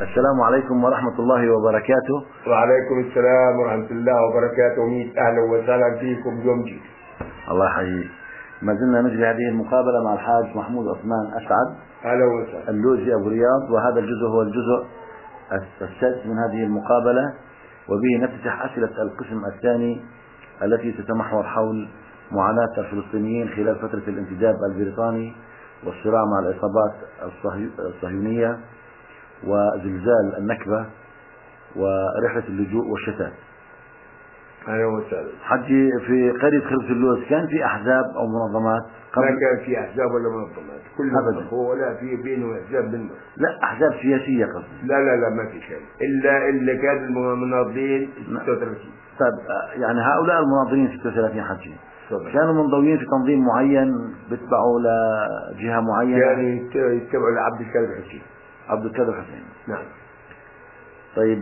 السلام عليكم ورحمة الله وبركاته. وعليكم السلام ورحمة الله وبركاته. ميت أهلا وسهلا فيكم يوم جديد. الله يحييك. ما زلنا نجري هذه المقابلة مع الحاج محمود عثمان أسعد أهلا وسهلا اللوزي أبو رياض، وهذا الجزء هو الجزء السادس من هذه المقابلة، وبه نفتتح أسئلة القسم الثاني التي تتمحور حول معاناة الفلسطينيين خلال فترة الانتداب البريطاني والصراع مع العصابات الصهيونية وزلزال النكبة ورحلة اللجوء والشتات. أهلا وسهلا. حجي، في قرية خربة اللوز كان في أحزاب أو منظمات قبل؟ ما كان في أحزاب ولا منظمات، كلهم أخوة ولا في بينهم أحزاب منهم. لا، أحزاب سياسية قصدي. لا ما في شيء إلا اللي كان المناضلين 36. طيب، يعني هؤلاء المناضلين 36 حجي كانوا منضويين في تنظيم معين بيتبعوا لجهة معينة؟ كانوا يتبعوا لعبد الكاظم حسين. عبد الكاظم حسين، نعم. طيب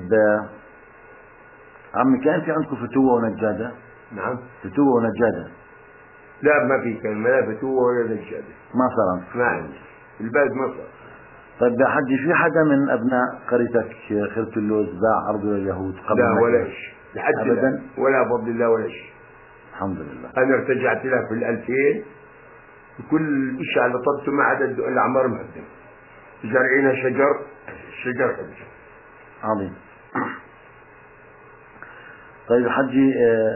عمي، كان في عندكم فتوة ونجادة؟ نعم. فتوة ونجادة؟ لا ما في، كان لا فتوة ولا نجادة. ما صار عندكم؟ ما عندي، البلد ما صار. طيب يا حجي، في حدا من أبناء قريتك خربة اللوز باع أرضه لليهود قبل؟ لا ولا شيء لحد أبدا، ولا بفضل الله ولا شيء. الحمد لله. أنا ارتجعت لها في 2000 وكل شيء على طبته ما عدا الأعمار مقدم. زرعنا شجر حبش. عظيم. طيب حجي،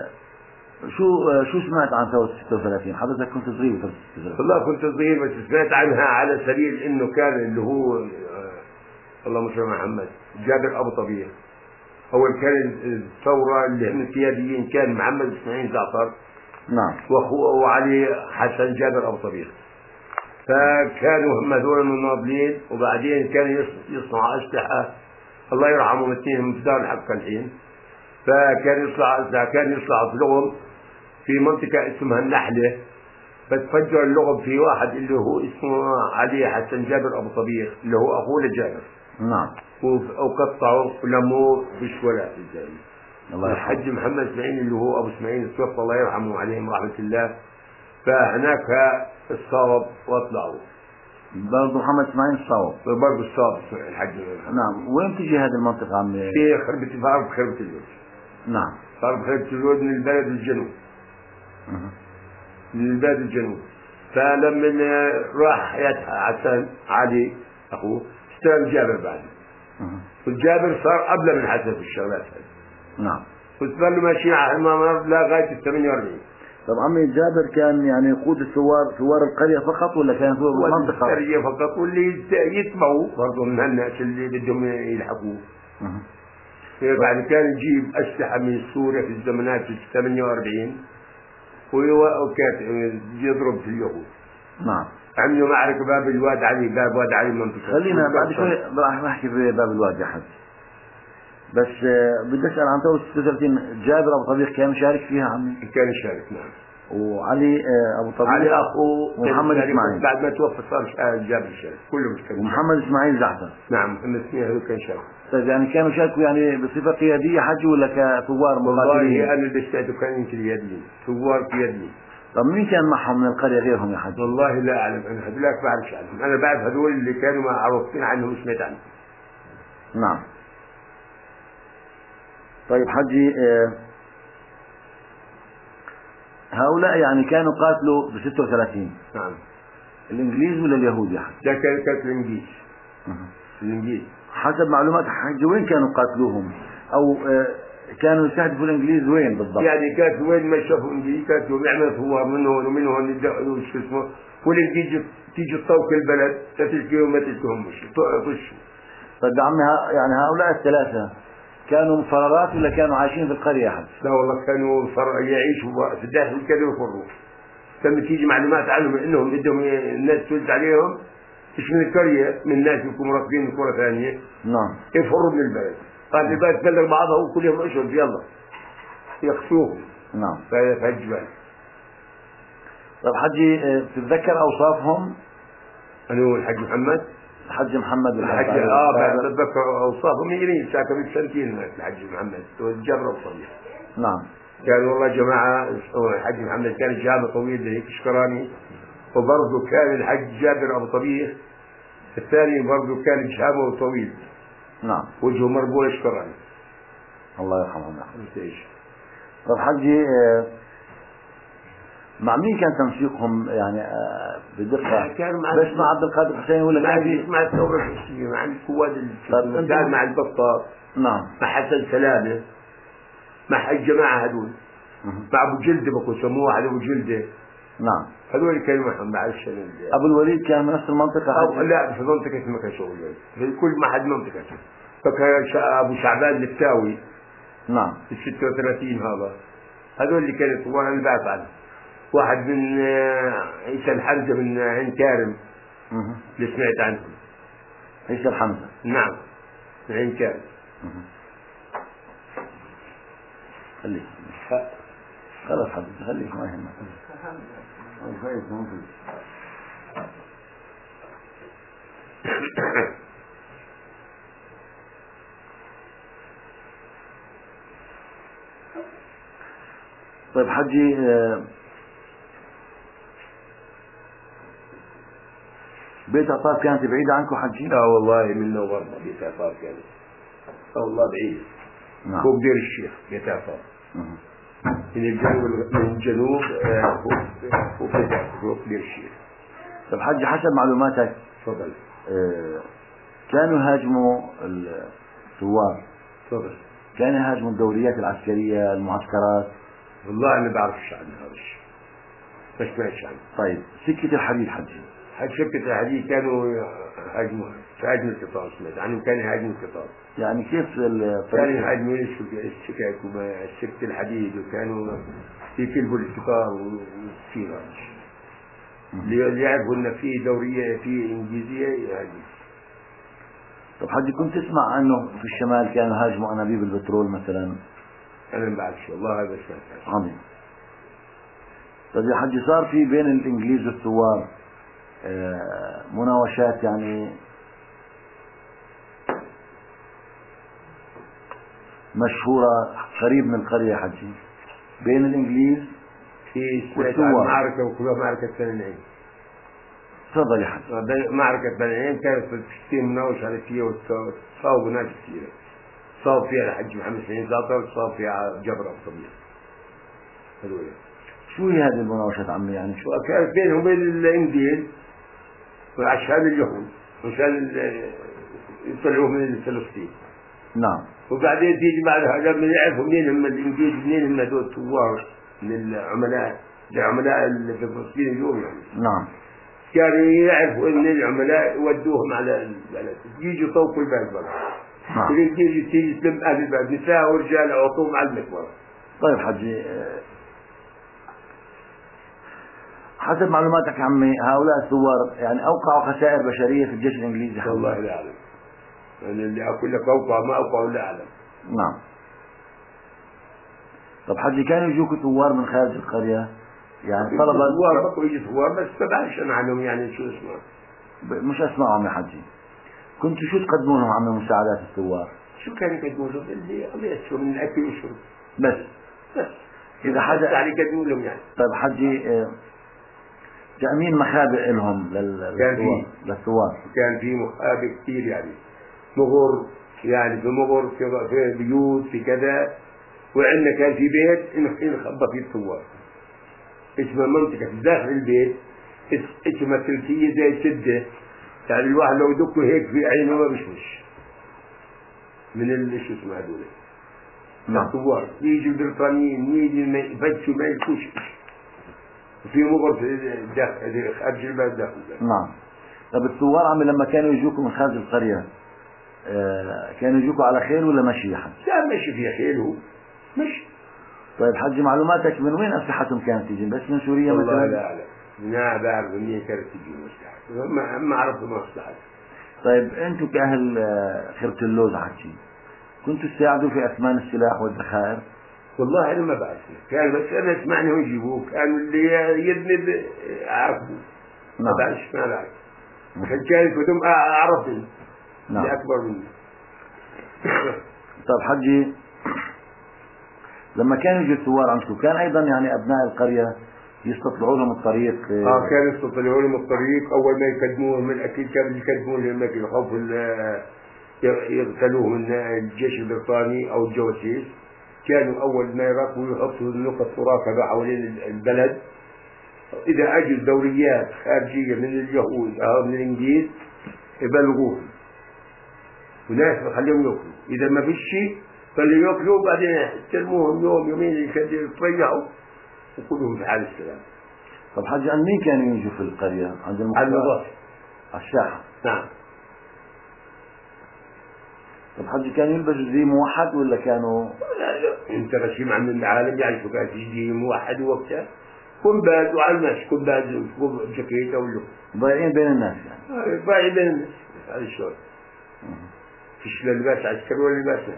شو سمعت عن ثورة 36؟ حضرتك كنت صغير في 36؟ والله كنت صغير، بس سمعت عنها على سبيل انه كان اللي هو اللهم صل على محمد جابر ابو طبيعه. اول كان الثوره اللي هم القياديين كان محمد اسماعيل زعتر، نعم، واخوه وعلي حسن جابر ابو طبيعه. فكانوا هم هذول المناضلين، وبعدين كانوا يصنعوا اسلحه. الله يرحمهم الاثنين في دار الحق الحين. فكان يصنع لغم في منطقة اسمها النحلة، فتفجر اللغم في واحد اللي هو اسمه علي حسن جابر أبو طبيخ اللي هو أخوه لجابر. نعم. وقطعوا ولموه بشولاء الزين. الله يرحمه. الحج محمد اسماعيل اللي هو أبو اسماعيل توفى الله يرحمه عليهم رحمة الله. فهناك الصواب واطلعوا. برضه محمد اسماعيل الصواب. برضه الصواب الحج. نعم. وين تجي هذه المنطقة عمي؟ في أرض خربة اللوز. نعم. أرض خربة اللوز من البلد الجنوب. من البلد الجنوب. فلما راح حياتها حسن علي أخوه استلم جابر بعد. والجابر صار قبل من حسن في الشغلات هذه. نعم. وظلوا ماشيين على الممر لغاية 48. طب عمي، جابر كان يعني يقود ثوار القرية فقط ولا كان ثوار المنطقة؟ القرية فقط، واللي يتبعوا برضه من الناس اللي بدهم يلحقوه. بعد كان يجيب أسلحة من سوريا في الزمانات 48 وكانت يضرب في اليهود. نعم. عملوا معركة باب الواد علي، باب واد علي منطقة. خلينا بعد شوي راح نحكي في باب الواد يا حج. بس بدي أسأل عن ثورة 36. جابر أبو طبيخ كان مشارك فيها عمي؟ كان يشارك، نعم. وعلي أبو طبيخ علي أخوه ومحمد إسماعيل بعد ما توفى صار جابر يشارك كله مشارك. ومحمد إسماعيل زعتر. نعم، محمد إسماعيل كان يشارك. طيب يعني كانوا يشاركوا يعني بصفة قيادية حج ولا كثوار مقاتلين؟ والله أنا اللي اشتهدوا كانوا قياديين، ثوار قياديين. طب مين كان معهم من القرية غيرهم يا حج؟ والله لا أعلم، أنا هذولاك ما بعرفش عنهم. أنا بعرف هذول اللي كانوا معروفين عنهم سمعت عنهم. نعم. طيب حجي، هؤلاء يعني كانوا قاتلوا ب 36. نعم. الإنجليز ولا اليهود يا حج؟ ده كانت الإنجليز. الإنجليز. حسب معلومات حج وين كانوا قاتلوهم؟ أو كانوا يستهدفوا الإنجليز وين بالضبط؟ يعني كانت وين ما شافوا الإنجليز كانوا بيعملوا ثوار من هون ومن هون شو اسمه، والإنجليز تيجي تطوق البلد تتلقيهم ما تلقيهمش طشوا. طيب يا عمي، يعني هؤلاء الثلاثة كانوا مفررات ولا كانوا عايشين في القرية يا حج؟ لا والله كانوا يعيشوا في الداخل كانوا يفروا. لما تيجي معلومات عنهم انهم بدهم الناس توزع عليهم مش من القرية، من الناس يكونوا مرافقين من قرى ثانية. نعم. يفروا من البلد. قال البلد تبلغ بعضها وكل يوم اشرب يلا يقصوهم. نعم. في الجبال. طيب حجي، تتذكر أوصافهم؟ أنا هو الحاج محمد. الحاج محمد الحاج بتذكر أوصافهم يمين ساكن بسنتين الحاج محمد والجبر وصلي. نعم. كان والله جماعة الحاج محمد كان جامع طويل هيك شكراني، وبرضه كان الحاج جابر أبو طبيخ الثاني برضه كان جامع طويل. نعم. وجهه مربوع شكرا. الله يرحمه. نعم. ايش؟ طب حجي مع مين كان تنسيقهم يعني بدقة؟ كان مع بس مع عبد القادر الحسيني ولا مع الثورة الفلسطينية، مع القوات كان مع البطار، نعم، مع حسن سلامة، مع الجماعة هذول، مع أبو جلدة بكو سموه واحد أبو جلدة. نعم. هذول كانوا معهم مع الشمال. أبو الوليد كان من نفس المنطقة؟ أو لا، في منطقة مكشوف، في كل محل منطقة. فكان أبو شعبان الفتاوي. نعم. في 36 هذا. هذول اللي كانوا ثوار اللي بعرف عنه. واحد من عيسى الحمزة من عين كارم اللي سمعت عنه. عيسى الحمزة. نعم، من عين كارم. خليك خلاص حبيبي، خليك ما يهمك. كويس ممكن. طيب حجي بيت عطار كانت بعيدة عنكم حجي؟ لا والله منا وبرضه بيت عطار كانت. والله بعيد. نعم. فوق دير الشيخ بيت عطار. من الجنوب فوق دير الشيخ. طيب حجي حسب معلوماتك تفضل. كانوا يهاجموا الثوار. تفضل. كانوا يهاجموا الدوريات العسكرية، المعسكرات. والله أنا بعرفش عن هذا الشيء، ما سمعتش عنه. طيب سكة الحديد حجي؟ سكة الحديد كانوا يهاجموا القطار، سمعت عنهم كانوا يهاجموا القطار. يعني كيف كانوا يهاجموا السكك وسكة الحديد، وكانوا يكلبوا القطار وكثير. اللي يعرفوا إن في دورية في إنجليزية يهاجموا. طب حجي كنت تسمع أنه في الشمال كانوا يهاجموا أنابيب البترول مثلا؟ أنا ما بعرفش والله، هذا سمعت. عظيم. طيب يا حجي صار في بين الإنجليز والثوار مناوشات يعني مشهورة قريب من القرية يا حجي بين الإنجليز والثوار؟ معركة وكلها معركة بنين. تفضل يا حجي. معركة بنين كانت في 60 مناوشة على فيها، وصابوا ناس كثيرة. صاب فيها الحج محمد حسين زاطر، وصاب فيها جبر أبو طبيعي. هذول. شو هي هذه المناوشات عمي يعني؟ شو كانت بينهم وبين الإنجيل وعشان اليهود، عشان يطلعوه من فلسطين. نعم. وبعدين تيجي بعدها لما يعرفوا منين هم الإنجيل، منين هم هذول الثوار من العملاء اللي في فلسطين اليوم يعني. نعم. كانوا يعرفوا ان العملاء يودوهم على البلد، يجوا يطوقوا البلد برا. نعم. تيجي تلم اهل البلد، نساء ورجال عطوهم على المكبر. طيب حجي حسب معلوماتك عمي هؤلاء الثوار يعني اوقعوا خسائر بشريه في الجيش الانجليزي؟ والله لا اعلم، يعني اللي اقول لك اوقع ما اوقعوا لا اعلم. نعم. طب حجي كانوا يجوكوا ثوار من خارج القريه يعني طلبة ثوار؟ بقوا يجي ثوار بس ما بعرفش انا عنهم يعني شو اسمه. مش اسمعهم يا حجي. كنتوا شو تقدموا لهم عم مساعدات الثوار؟ شو كانوا يقدموا لهم؟ اللي يأسوا من الاكل والشرب بس. إذا حدا يعني يقدموا لهم يعني. طيب حجي تأمين مخابئ لهم للثوار؟ كان في مخابئ كثير يعني، مغر يعني، في مغر في بيوت في كذا. وعندنا كان في بيت نخبى فيه الثوار، اسمها منطقة في داخل البيت، اسمها تلكية زي سدة، يعني الواحد لو يدقه هيك في عينه ما بيشوش من شو اسمه هذول. نعم. الثوار يجي البريطانيين يجي يفتشوا ما يلقوش. وفي مغر في داخل خارج البلد داخل. نعم. طب الثوار عمي لما كانوا يجوكم من خارج القرية كانوا يجوكوا على خيل ولا مشي يا حج؟ لا مشي فيها خيل، هو مشي. طيب حجي معلوماتك من وين أسلحتهم كانت تجي؟ بس من سوريا مثلا؟ والله لا أعلم، لا بعرف منين كانت تجي الأسلحة، ما عرفت مصلحة. طيب أنتم كأهل خيرة اللوز حجي كنتوا تساعدوا في أثمان السلاح والذخائر؟ والله أنا ما بعرف، كان بس أنا أسمعني يجيبوه، كانوا اللي يذنب عرفوا. نعم. ما بعرف ما بعرف. كان كنتم أعرفني. نعم. اللي أكبر مني. طيب حجي لما كانوا يجوا الثوار عندكم كان أيضا يعني أبناء القرية يستطلعوا لهم الطريق؟ كانوا يستطلعوا لهم الطريق. أول ما يقدموهم الأكل كانوا يقدموا لهم الأكل، خوف يقتلوه من الجيش البريطاني أو الجواسيس. كانوا أول ما يراقبوا يحطوا نقط مراقبة حوالين البلد، إذا أجوا دوريات خارجية من اليهود أو من الإنجليز يبلغوهم، وناس بخليهم يأكلوا، إذا ما فيش شيء خليهم يأكلوا، بعدين يستلموهم يوم يومين يتريحوا وكلهم في حال السلام. طب حاج، عن مين كانوا يجوا في القرية؟ عند على النظافة، على الشاحة. نعم. طب حج، كانوا يلبسوا زي موحد ولا كانوا؟ لا انت غشيم عن العالم يعرفوا كان في موحد وقتها، كنباز وعلى المشي، كنباز وجاكيته ولا ضايعين بين الناس يعني. ضايعين بين الناس هذا الشغل. فيش لا لباس عسكري ولا لباس.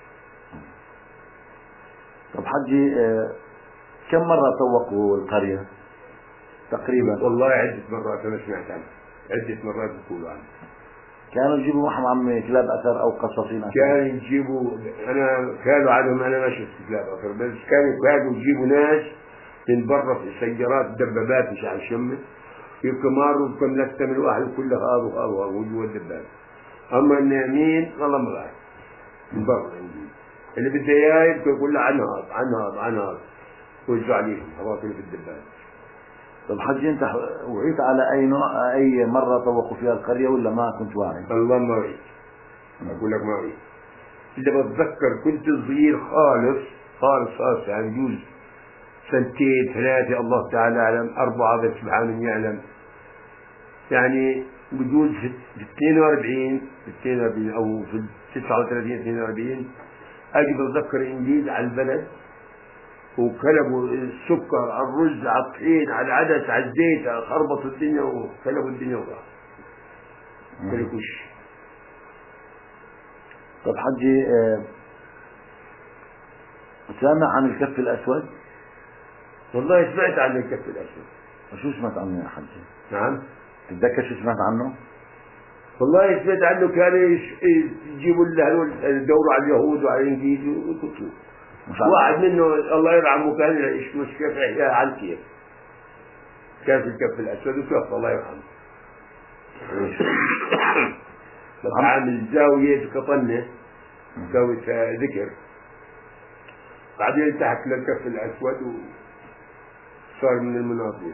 طب حجي، كم مرة طوقوا القرية تقريبا؟ والله عدة مرات أنا سمعت عنه، عدة مرات بيقولوا عنه. كانوا يجيبوا معهم عمي كلاب أثر أو قصاصين أثر؟ كانوا يجيبوا، أنا كانوا عندهم، أنا ما شفت كلاب أثر، بس كانوا يجيبوا ناس من برا في السيارات دبابات مش على شمة، يبقى مروا بكم لستة من واحد كله هذا وجوا الدبابة. أما النايمين والله ما بعرف من برا اللي بده إياه يبقى يقول له عن هذا ويوزعوا عليهم حواطل في الدبابة. طب حج، انت وعيت على اي مرة طوقوا فيها القرية ولا ما كنت واعي؟ الله ما وعيت، اقول لك ما وعيت. اذا بتذكر كنت صغير خالص يعني يجوز سنتين 3 الله تعالى اعلم، 4 بس سبحانه يعلم. يعني بجوز في 42 او في 39 42 اجي بتذكر انجيل على البلد، وكلبوا السكر على الرز على الطحين على العدس على الزيت، خربطوا الدنيا وكلبوا الدنيا وراح كلكوش. طب حجي، سامع عن الكف الأسود؟ والله سمعت عن الكف الأسود. وشو سمعت عنه يا حجي؟ نعم. تتذكر شو سمعت عنه؟ والله سمعت عنه كانوا يجيبوا يدوروا على اليهود وعلى الإنجليز ويقتلوا. واحد منه الله يرحمه كان مش كيف إحياء عن كيف كان في الكف الأسود وتوفى الله يرحمه. عامل زاوية قطنة، زاوية ذكر، بعدين التحق للكف الأسود وصار من المناضلين.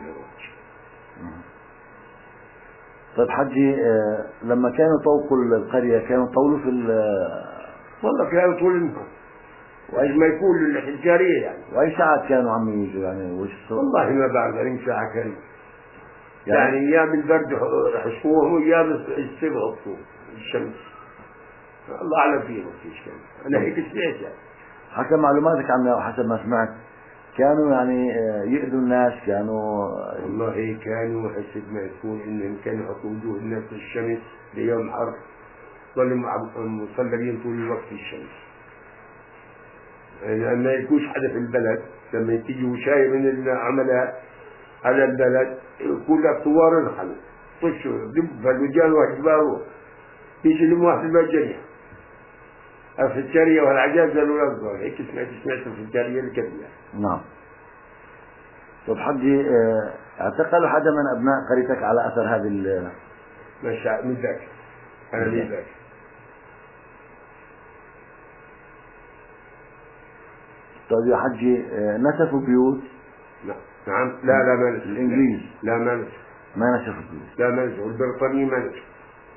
طيب حجي، لما كانوا طوقوا القرية كانوا طولوا في والله كانوا طول النهار، وإيش ما يكون للحجارية يعني. وأي ساعات كانوا عم يجوا يعني؟ وش والله ما بعرف، أي ساعة كان يعني أيام البرد حصوه وأيام الصيف حصوه الشمس، الله أعلم فيه ما فيش كان. أنا هيك سمعت يعني. حسب معلوماتك عني أو حسب ما سمعت، كانوا يعني يؤذوا الناس، كانوا والله كانوا حسب ما يكون إنهم كانوا يحطوا وجوه الناس في الشمس ليوم حر، ظلوا مصلين طول الوقت في الشمس. يعني ما يكونش حدا في البلد لما تيجي وشاي من العملاء على البلد يقول لك ثوار الحل طشوا دب الرجال واحباره يجي لهم واحد المجرية الفجارية والعجاز والأصغر. هيك سمعت الفجارية الكبيرة. نعم. طب حجي، اعتقلوا حدا من أبناء قريتك على أثر هذه من ذاك أنا من ذاك. طيب يا حجي، نسفوا بيوت؟ نعم. لا ما نسفوا الإنجليز؟ لا ما نسفوا. ما نسفوا بيوت؟ لا ما نسفوا. البريطانيين ما نسفوا.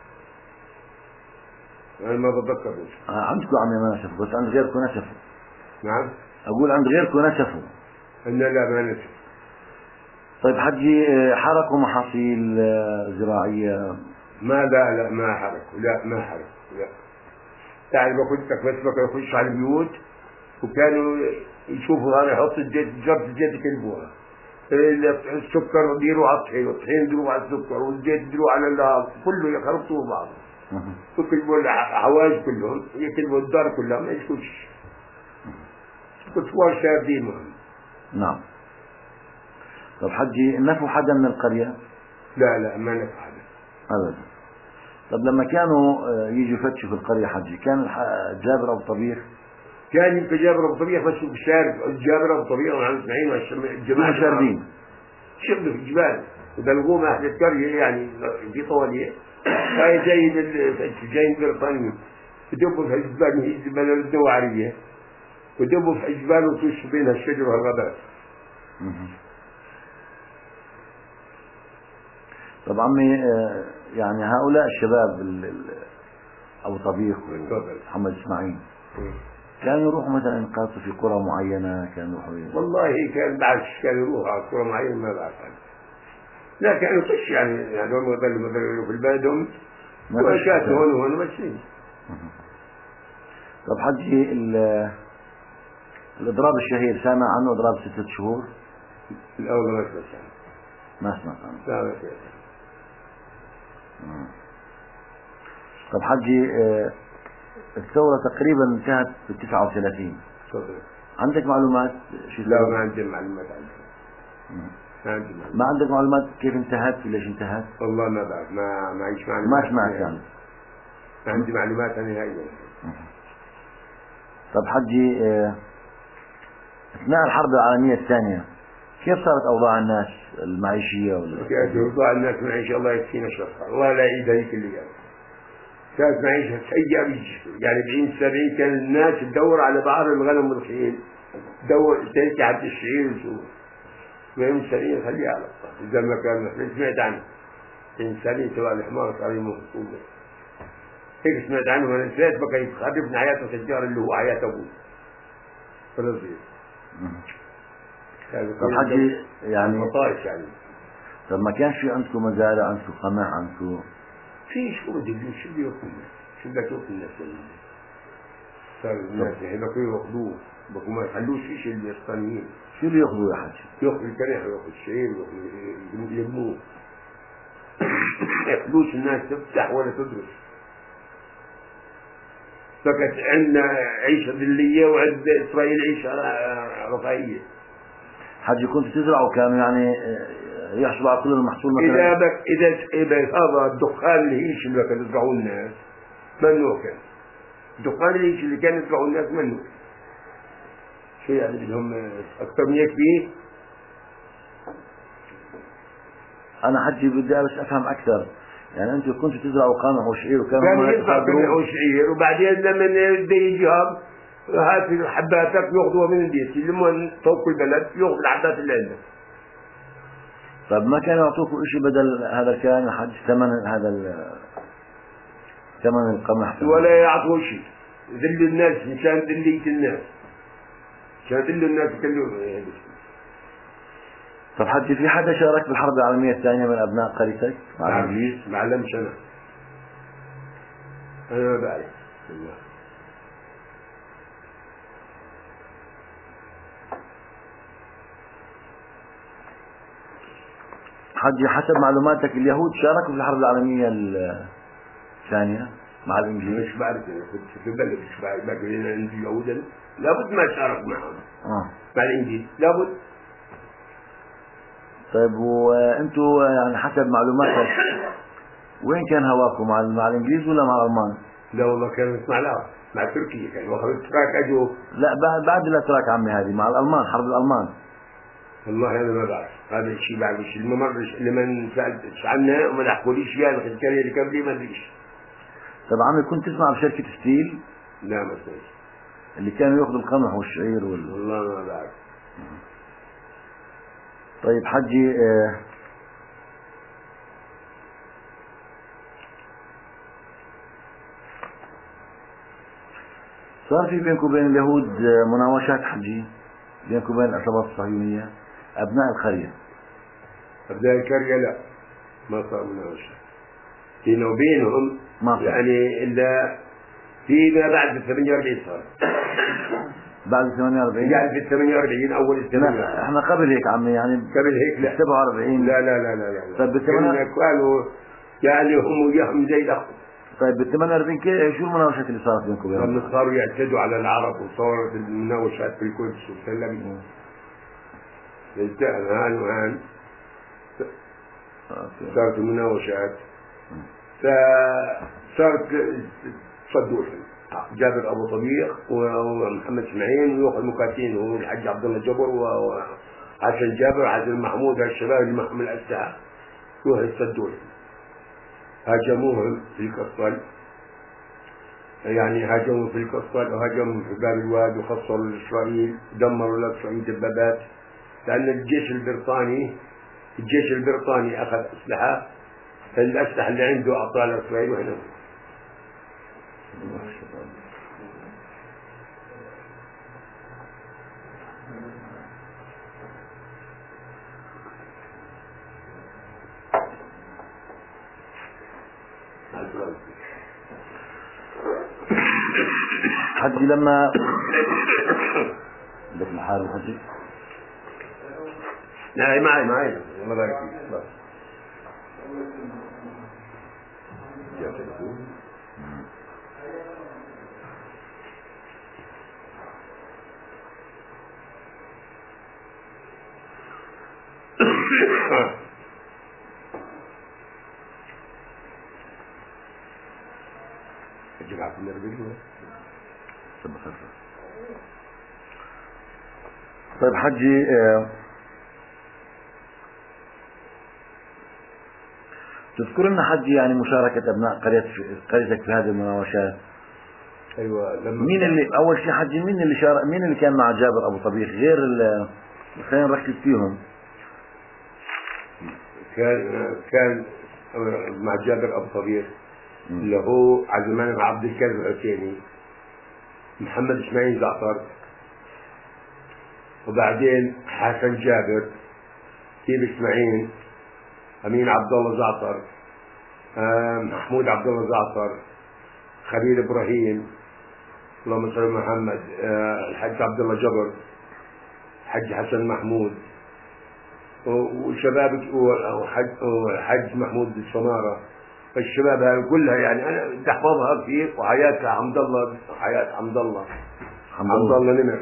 أنا ما بتذكر عندكم عمي ما نسفوا، بس عند غيركم نسفوا. نعم. أقول عند غيركم نسفوا. لا ما نسفوا. طيب حجي، حرقوا محاصيل زراعية؟ لا ما حرقوا. لا تعال بقولك بس يخش على البيوت وكانوا يشوفوا هذا يحط جرة الزيت يكلبوها، السكر يديروا على الطحين والطحين يديروا على السكر والزيت يديروا على كله يخرطوا بعض يكلبوا الحواج كلهم يكلبوا الدار كلها ما يشوفش كتوار شابين مهم. نعم. طب حجي، نفوا حدا من القرية؟ لا ما نفوا حدا أبدا. طب لما كانوا يجوا يفتشوا في القرية حجي، كان جابر أبو طبيخ؟ كان يمكن جابر أبو طبيخ بس بالشارع. جابر أبو طبيخ وعن اسماعيل والجماعة شاردين شغلوا في الجبال وبلغوهم أهل القرية يعني في طوالية. هاي جاي البريطانيين يدبوا في حجبان هي بلد الدوارية ودبوا في حجبان وتوش بينها الشجر والغابات. طب عمي يعني هؤلاء الشباب أبو طبيخ ومحمد إسماعيل كانوا يروحوا مثلا ينقاطوا في قرى معينة، كانوا يروحوا والله كان بعد كانوا يروحوا على قرى معينة ما بعرف عنه، لا كانوا يخش يعني هم يبلوا في بلدهم وشات هون وهون ماشيين. طب حجي الإضراب الشهير سامع عنه، إضراب 6 شهور؟ الأول ما سمعت عنه. ما سمعت عنه. لا ما سمعت عنه. طب حجي الثورة تقريبا انتهت في 39. تفضل. عندك معلومات لا ما عندي معلومات عنها. ما عندي معلومات. ما عندك معلومات كيف انتهت وليش انتهت؟ والله ما بعرف، ما عنديش معلومات. ما سمعت يعني. ما عندي معلومات نهائيا. طب حجي أثناء الحرب العالمية الثانية كيف صارت أوضاع الناس المعيشية كيف أوضاع الناس المعيشية؟ الله يكفينا شرها ولا يعيد هيك اللي قال. كانت معيشة سيئة يعني ب70 كان الناس تدور على بعض الغنم والخيل، تدور تلقى عبد الشعير وشو ما يمسلين خليها على الله. إذا ما كان سمعت عنه إنسانين تبع الحمار صار يموت هيك سمعت عنه. أنا نسيت بقى يخرب من حياته التجار اللي هو حياة أبوه فلسطين. طب حجي يعني مطايش يعني. طب ما كانش في عندكم مزارع، عندكم قمح، عندكم في شو بدي شو بده ياكل؟ شو بدك تاكل الناس؟ صار الناس هنا بقوا ياخذوه، بقوا ما يخلوش شيء الوطنيين. شو اللي ياخذوه يا حجي؟ ياخذ الكريح وياخذ الشعير وياخذ يلموه. ياخذوش الناس تفتح ولا تدرس. فقط عندنا عيشة ذلية وعند إسرائيل عيشة رفاهية. حجي كنت تزرعوا كانوا يعني يحصلوا على كل المحصول مثلا؟ إذا هذا الدخان الهيش اللي كانوا يزرعوه الناس منه كان. الدخان الهيش اللي كانوا يزرعوه الناس منه. شو يعني بدهم أكثر من هيك فيه؟ أنا حجي بدي بس أفهم أكثر، يعني أنتم كنتوا تزرعوا قمح وشعير كانوا يزرعوا قمح وشعير وبعدين لما بده يجي هات الحباتك ياخذوها من البيت يلمون فوق البلد ياخذ الحبات اللي عندك. طب ما كانوا يعطوكوا شيء بدل هذا الكلام حج ثمن ثمن القمح؟ ولا يعطوا شيء، ذل الناس مشان ذلية الناس، مشان ذل الناس كلهم. طب حجي في حدا شارك بالحرب العالمية الثانية من أبناء قريتك مع الإنجليز؟ ما علمش أنا ما بعرف. حجي حسب معلوماتك اليهود شاركوا في الحرب العالمية الثانية مع الإنجليز؟ مش بعرف، كنت في البلد مش بعرف، لكن اليهود لابد ما شارك معهم مع الإنجليز لابد. طيب وأنتوا يعني حسب معلوماتك وين كان هواكم مع الإنجليز ولا مع الألمان؟ لا والله كانت مع تركيا، كان وقت الاتراك أجوا. لا بعد الاتراك عمي، هذه مع الألمان، حرب الألمان. والله أنا ما بعرف هذا الشيء، بعرف الشيء الممرش اللي من سألتش عنه وما حكوليش فيها الخلكية اللي قبلي ما أدريش. طب عمي كنت تسمع بشركة ستيل؟ لا ما سمعت. اللي كانوا ياخذوا القمح والشعير والله ما بعرف. طيب حجي صار في بينكم وبين اليهود مناوشات حجي بينكم وبين العصابات الصهيونية أبناء القرية؟ أبناء القرية لا ما صار مناوشات بينه وبينهم يعني إلا فيما بعد 48 صار. بعد 48 يعني في 48 أول 48. احنا قبل هيك عمي يعني قبل هيك لا 47. لا لا لا لا لا. طيب كانوا يعني هم وياهم زي الأخ. طيب بال 48 شو المناوشات اللي صارت بينكم وبينهم؟ لما صاروا يعتدوا على العرب وصارت المناوشات في القدس وسلموا انتهى هان وهان صارت المناوشات فصارت صدوحهم جابر أبو طبيخ ومحمد اسماعيل وياخذ مكاتين هو الحاج عبد الله جبر وحسن جابر حسن محمود هالشباب اللي معهم الأسلحة يروحوا يصدوحهم هاجموهم في القصل يعني هاجموا في القصة وهاجموا في باب الواد وخسروا لإسرائيل، دمروا لإسرائيل دبابات، لأن الجيش البريطاني أخذ أسلحة، الأسلحة اللي عنده أعطاها لإسرائيل وهنا. حجي لما بدك محارب حجي؟ لا معي الله يبارك فيك. بس اجيب عبد الله رجله. طيب حجي، تذكر لنا حجي يعني مشاركة أبناء قريتك في هذه المناوشات؟ أيوة. مين اللي أول شيء حجي مين اللي شارك، مين اللي كان مع جابر أبو طبيخ غير خلينا نركز فيهم؟ كان مع جابر أبو طبيخ اللي هو عزمان عبد الكريم العثيمي، محمد إسماعيل زعتر، وبعدين حسن جابر، كيب إسماعيل، أمين عبد الله زعتر، محمود عبد الله زعتر، خليل إبراهيم، اللهم صل على محمد، الحج عبد الله جبر، الحج حسن محمود، وشباب وحج محمود السمارة. فالشباب هذه كلها يعني أنا بدي أحفظها فيك. وحياة حمد الله نمر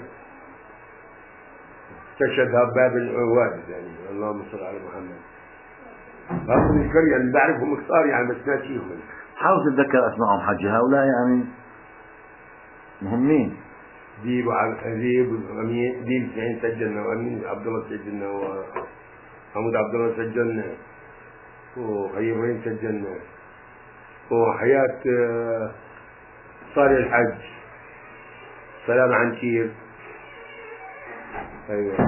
استشهدها بباب الوادي يعني. اللهم صل على محمد. هذول القرية اللي بعرفهم كثار يعني بس ناسيهم. حاول تتذكر أسمائهم حجي، هؤلاء يعني مهمين. ديب وأمين، ديب إسماعيل سجلنا، وأمين عبد الله سجلنا، وحمود عبد الله سجلنا، وخيرين سجلنا، وحياة صالح الحج، سلام عنشير. ايوه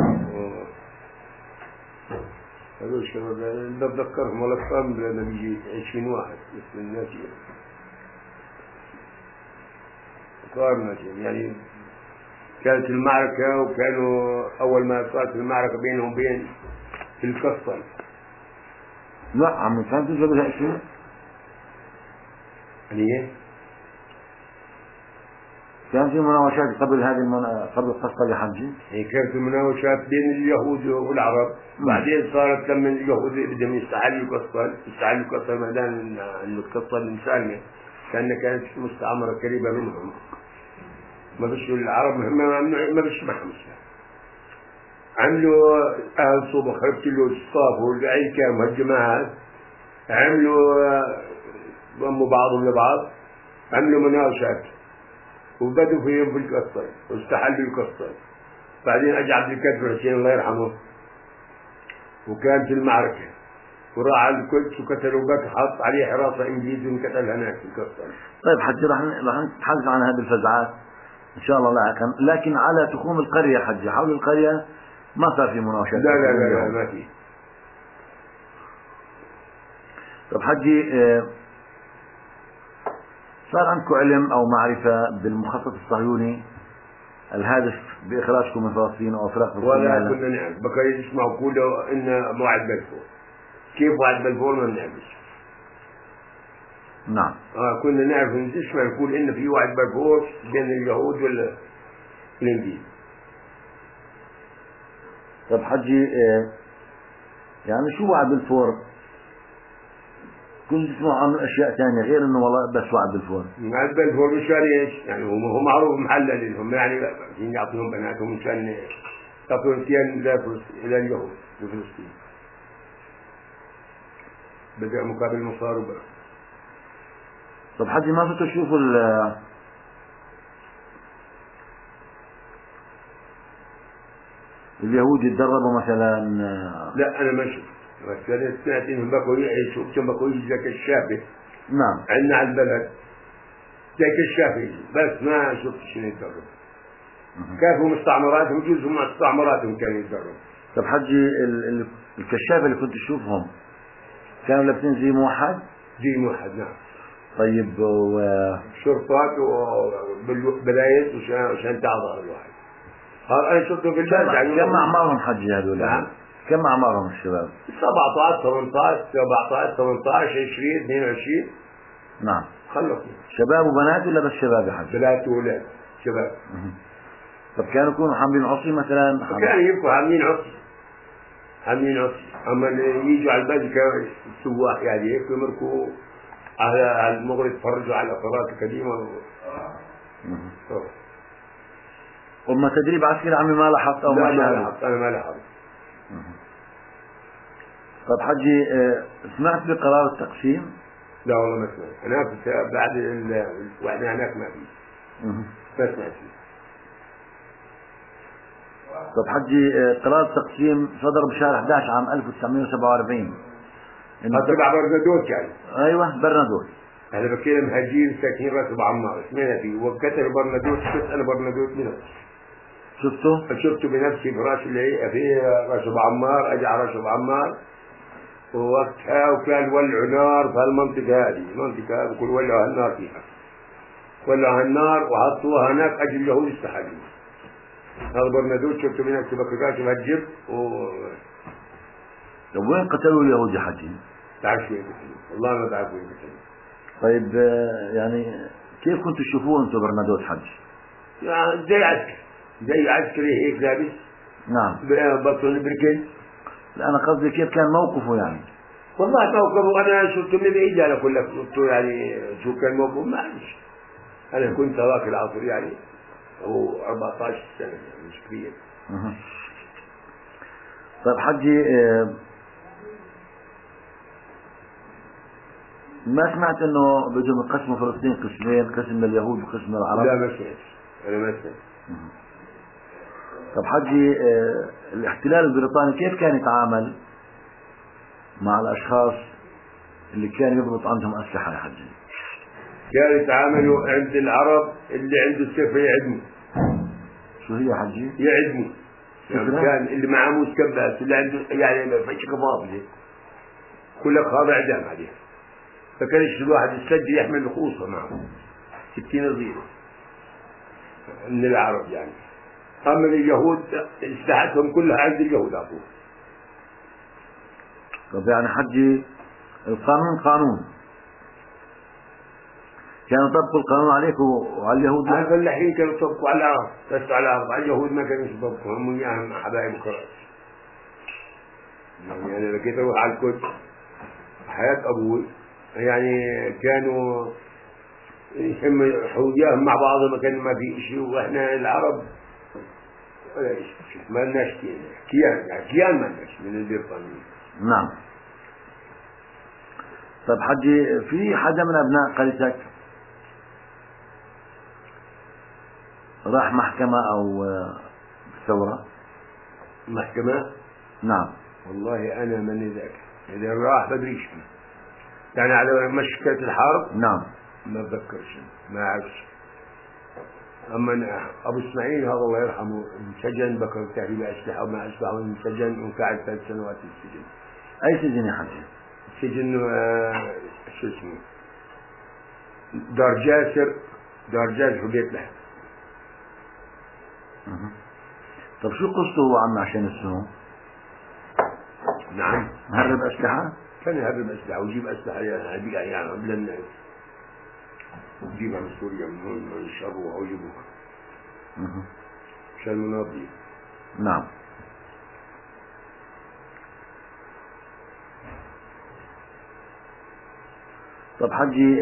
هذول الشباب بتذكرهم ولا كم لما بيجي 20 واحد مثل الناس صار يعني. كانت المعركة وكانوا أول ما صارت المعركة بينهم وبين في القصة. لا عم كانت قبل 20 يعني كان في مناوشات قبل قبل القصة لحجي. هي كانت المناوشات بين اليهود والعرب. بعدين صارت لما اليهود بدهم يستحلوا القصة ميدان القصة الإنسانية، كانت مستعمرة قريبة منهم. ما بش العرب ما بش معهم. عملوا أهل صوبة خربتلوا الصاف والعين كام هالجماعات، عملوا ضموا بعضهم لبعض، عملوا مناوشات وبدوا فيهم في القصة واستحلوا القصة. بعدين أجى عبد الكريم الحسين الله يرحمه وكان في المعركة وراح على القدس وقتلوا بك، حط عليه حراسة إنجليزي وانقتل هناك في القصة. طيب حجي راح نتحدث عن هذه الفزعات إن شاء الله لاحقا، لكن على تخوم القرية حجي حول القرية ما صار في مناوشات. لا ما في. طب حجي، صار عندكم علم أو معرفة بالمخطط الصهيوني الهادف بإخراجكم من فلسطين أو إفراق فلسطين؟ ولا كنا نعرف، بقى يسمعوا كله إن موعد بلفور. كيف موعد بلفور ما نعرفش. نعم. كنا نعرف نسمع يقول إن في وعد بلفور بين اليهود والإنجيل. طب حجي، يعني شو وعد بلفور؟ كنت تسمع عن أشياء ثانية غير إنه والله بس وعد بلفور. وعد بلفور مشان إيش؟ يعني هو معروف محلل لهم، يعني يعطيهم بناتهم مشان يعطون ثيان إلى اليهود في فلسطين. بدأ مقابل مصاربة. طب حجي ما فتوا تشوفوا اليهود يتدربوا مثلا؟ لا أنا ما شفت، بس أنا سمعت إنهم بقوا يعيشوا كم بقوا يجوا كالشابة. نعم. عندنا على البلد زي كشافين بس ما شفت شنو يتدرب. كانوا مستعمراتهم جزء من مستعمراتهم كانوا يتدربوا. طب حجي الكشافة اللي كنت تشوفهم كانوا لابسين زي موحد؟ زي موحد نعم. طيب شرطات وبلايز وشان تعظه الواحد. هذا أنا شفته في البلد. يعني كم أعمارهم حجي هذول؟ نعم. كم أعمارهم الشباب؟ 17 18 17 18 20 22. نعم. خلصوا. شباب وبنات ولا بس شباب يا حجي؟ بنات وولاد شباب. طب كانوا يكونوا حاملين عصي مثلا؟ كانوا يبقوا حاملين عصي. حاملين عصي. أما يجوا على البلد السواح يعني هيك يمركوا على المغرب يتفرجوا على الأثارات القديمة. وما تدريب عسكري عمي ما لاحظت أو لا ما لاحظت. أنا ما لاحظت. طب حجي سمعت بقرار التقسيم؟ لا والله ما سمعت. أنا كنت بعد وإحنا هناك ما في. ما سمعت فيه. طب حجي قرار التقسيم صدر بشهر 11 عام 1947. تبع برنادوت يعني. ايوه برنادوت. احنا بكينا مهاجرين ساكنين راس ابو عمار سمعنا فيه وكتب برنادوت. شفت انا برنادوت بنفسي. شفته بنفسي براس اللي فيه راس ابو عمار. اجى على راس ابو عمار ووقتها وكان ولعوا نار في المنطقه هذه. المنطقه هذه كل ولعوا النار فيها. ولعوا النار وحطوها هناك اجل اليهود استحلوا. هذا برنادوت شفته بنفسي بكركاش مهجر طب وين قتلوا اليهود يا حجي؟ تعرف وين قتلوا؟ والله ما بعرف وين قتلوا. طيب يعني كيف كنتوا تشوفوه انتم برنادوت حج؟ يعني زي عسكري هيك لابس. نعم. بطل بركن. لا انا قصدي كيف كان موقفه يعني؟ والله موقفه انا شفته من بعيد. انا كل شفته يعني شو كان موقفه ما اعرفش. انا كنت هذاك العصر يعني هو 14 سنه يعني مش كبير. طيب حجي ما سمعت انه بدهم يقسموا فلسطين قسمين، قسم لليهود وقسم للعرب؟ لا ما سمعت. انا ما سمعت. طب حجي الاحتلال البريطاني كيف كان يتعامل مع الاشخاص اللي كان يضبط عندهم اسلحه يا حجي؟ كانوا يتعاملوا عند العرب اللي عنده سيف يعدموا. شو هي يا حجي؟ يعدموا. يعني كان اللي معاه مسكبات اللي عنده يعني فشك فاضي كلك خاضع اعدام عليه. فكانش الواحد يسجل يحمل الخوصه معه 60 صغيره من العرب يعني. اما اليهود اسلحتهم كلها عند اليهود اخوه. طب يعني حجي القانون قانون كانوا يطبقوا القانون عليك وعلى اليهود؟ هذا الحين كانوا يطبقوا على العرب بس على العرب. على اليهود ما كانوا يطبقوا. هم وياهم حبايب وكرات. يعني انا لقيت اروح على القدس حياه ابوي يعني كانوا وياهم مع بعض ما كان ما في شيء. واحنا العرب ولا شيء ما لناش كيان ما لناش من البريطانيين. نعم. طب حجي في حدا من ابناء قريتك راح محكمة او ثورة؟ محكمة؟ نعم. والله انا ماني ذاكر. اذا راح بدريش فيه يعني على مشكلة الحرب. نعم. ما بتذكرش ما اعرفش. اما ابو اسماعيل هذا الله يرحمه انسجن بكر تهريب اسلحه وما اسلحه انسجن وقعد 3 سنوات في السجن. اي سجن يا حجي؟ سجن شو اسمه دار جاسر في بيت لحم. طب شو قصته هو عم عشان السنون؟ نعم. هرب اسلحه؟ كان يهرب اسلحه ويجيب اسلحه يعني قبل الناس يجيبها من سوريا من هون من يشربوها ويجيبوها عشان المناضلين. نعم. طب حجي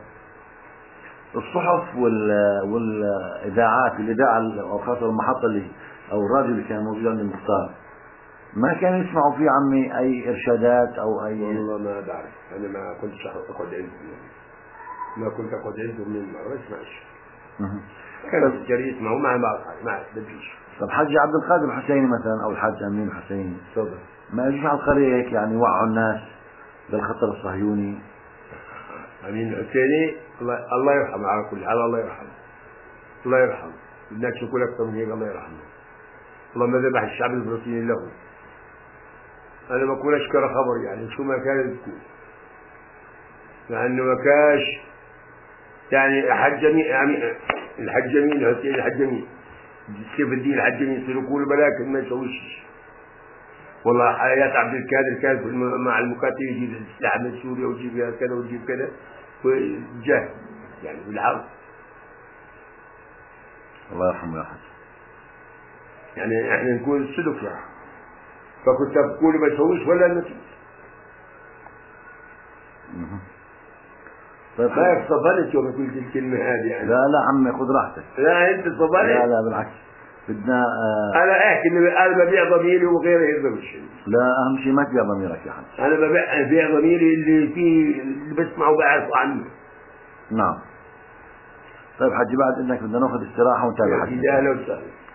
الصحف والاذاعات الاذاعه او خاصه المحطه اللي او الراديو اللي كان موجود عند المختار ما كانوا يسمعوا فيه عمي اي ارشادات او اي؟ والله ما بعرف. انا ما كنتش اقعد عندهم يعني. ما كنت اقعد عندهم من ما اسمعش. كانوا الجري يسمعوا ما بديش. طب حجي عبد القادر الحسيني مثلا او الحاج امين الحسيني تفضل ما يجوش على القريه هيك يعني يوعوا الناس بالخطر الصهيوني؟ امين الحسيني الله يرحمه على كل حال، الله يرحمه الله يرحمه، بدناش نقول اكثر من هيك، الله يرحمه. الله ما ذبح الشعب الفلسطيني له. انا ما اقول اشكر خبر يعني شو ما كانت تكون، لانه ما كاش يعني الحجمي يعني الحجمي الحسين الحجمي سيف الدين الحجمي يصيروا يقولوا بلاكن ما يسويش. والله حياة عبد القادر كان مع المقاتل يجيب السلاح من سوريا ويجيب كذا ويجيب كذا وجاه يعني بالحرب. الله يرحمه يا حاج. يعني احنا نقول الصدق يعني، فكنت بقول ما يسويش ولا النتيجة. طيب ما يصفنت يوم قلت الكلمة هذه يعني. لا لا عمي خذ راحتك. لا انت صفنت. لا بالعكس بدنا انا احكي اني انا ببيع ضميري وغيره يقدر الشيء. لا اهم شيء ما تبيع ضميرك يا حاج. انا ببيع ضميري اللي فيه اللي بسمعه بعرف عنه. نعم. طيب حجي بعد انك بدنا ناخذ استراحة ونتابع حديثنا. اهلا وسهلا.